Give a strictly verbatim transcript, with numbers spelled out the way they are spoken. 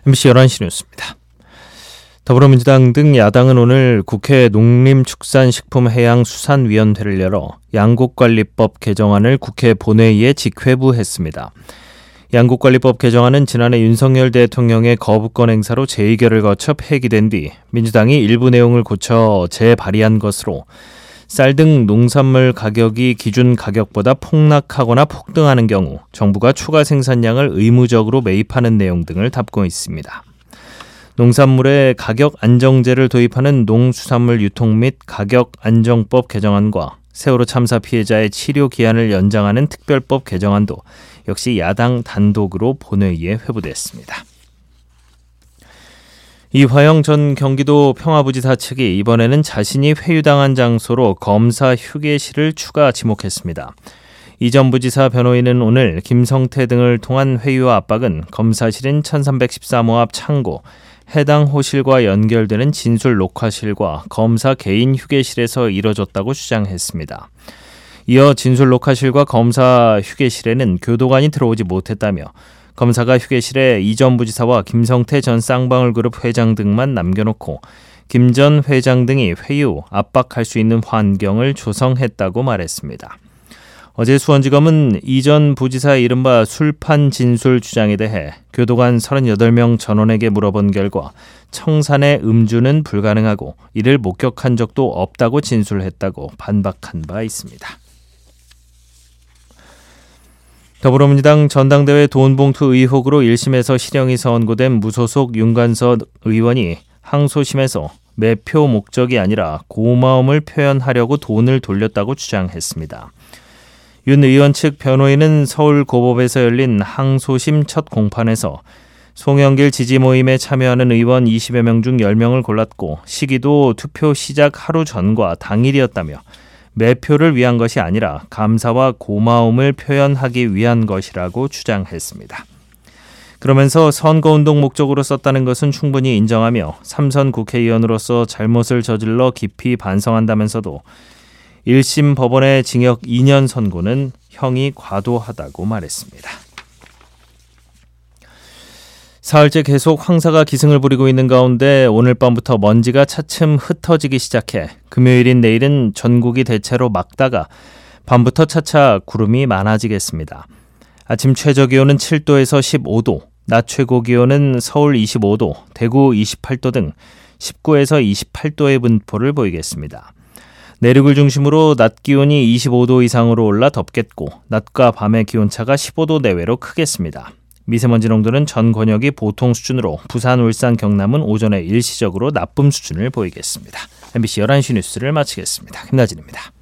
엠비씨 열한 시 뉴스입니다. 더불어민주당 등 야당은 오늘 국회 농림축산식품해양수산위원회를 열어 양곡관리법 개정안을 국회 본회의에 직회부했습니다. 양곡관리법 개정안은 지난해 윤석열 대통령의 거부권 행사로 재의결을 거쳐 폐기된 뒤 민주당이 일부 내용을 고쳐 재발의한 것으로 쌀 등 농산물 가격이 기준 가격보다 폭락하거나 폭등하는 경우 정부가 추가 생산량을 의무적으로 매입하는 내용 등을 담고 있습니다. 농산물의 가격 안정제를 도입하는 농수산물 유통 및 가격 안정법 개정안과 세월호 참사 피해자의 치료 기한을 연장하는 특별법 개정안도 역시 야당 단독으로 본회의에 회부됐습니다. 이화영 전 경기도 평화부지사 측이 이번에는 자신이 회유당한 장소로 검사 휴게실을 추가 지목했습니다. 이 전 부지사 변호인은 오늘 김성태 등을 통한 회유와 압박은 검사실인 천삼백십삼 호 앞 창고, 해당 호실과 연결되는 진술 녹화실과 검사 개인 휴게실에서 이뤄졌다고 주장했습니다. 이어 진술 녹화실과 검사 휴게실에는 교도관이 들어오지 못했다며 검사가 휴게실에 이 전 부지사와 김성태 전 쌍방울그룹 회장 등만 남겨놓고 김 전 회장 등이 회유, 압박할 수 있는 환경을 조성했다고 말했습니다. 어제 수원지검은 이 전 부지사의 이른바 술판 진술 주장에 대해 교도관 서른여덟 명 전원에게 물어본 결과 청산의 음주는 불가능하고 이를 목격한 적도 없다고 진술했다고 반박한 바 있습니다. 더불어민주당 전당대회 돈봉투 의혹으로 일 심에서 실형이 선고된 무소속 윤관석 의원이 항소심에서 매표 목적이 아니라 고마움을 표현하려고 돈을 돌렸다고 주장했습니다. 윤 의원 측 변호인은 서울고법에서 열린 항소심 첫 공판에서 송영길 지지 모임에 참여하는 의원 이십여 명 중 열 명을 골랐고 시기도 투표 시작 하루 전과 당일이었다며 매표를 위한 것이 아니라 감사와 고마움을 표현하기 위한 것이라고 주장했습니다. 그러면서 선거운동 목적으로 썼다는 것은 충분히 인정하며 삼선 국회의원으로서 잘못을 저질러 깊이 반성한다면서도 일 심 법원의 징역 이 년 선고는 형이 과도하다고 말했습니다. 사흘째 계속 황사가 기승을 부리고 있는 가운데 오늘 밤부터 먼지가 차츰 흩어지기 시작해 금요일인 내일은 전국이 대체로 맑다가 밤부터 차차 구름이 많아지겠습니다. 아침 최저기온은 칠 도에서 십오 도, 낮 최고기온은 서울 이십오 도, 대구 이십팔 도 등 십구에서 이십팔 도의 분포를 보이겠습니다. 내륙을 중심으로 낮 기온이 이십오 도 이상으로 올라 덥겠고 낮과 밤의 기온차가 십오 도 내외로 크겠습니다. 미세먼지 농도는 전 권역이 보통 수준으로 부산, 울산, 경남은 오전에 일시적으로 나쁨 수준을 보이겠습니다. 엠비씨 열한 시 뉴스를 마치겠습니다. 김나진입니다.